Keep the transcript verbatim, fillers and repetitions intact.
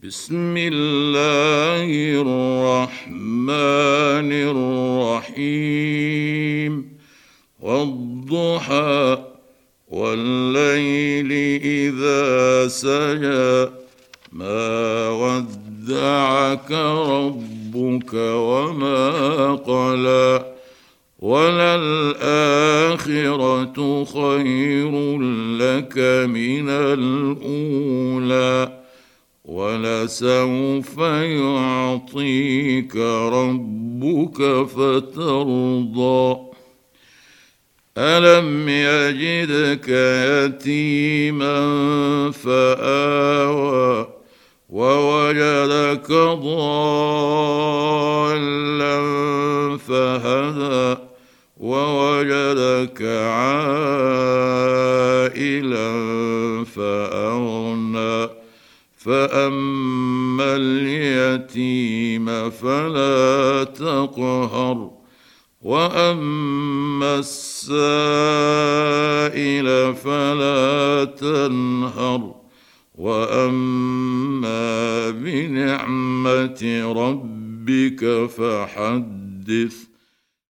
بسم الله الرحمن الرحيم والضحى والليل إذا سجى ما ودعك ربك وما قلى وللآخرة خير لك من الأولى ولسوف يعطيك ربك فترضى ألم يجدك يتيما فآوى ووجدك ضالا فهدى ووجدك عائلا فأغنى فأما اليتيم فلا تقهر وأما السائل فلا تنهر وأما بنعمة ربك فحدث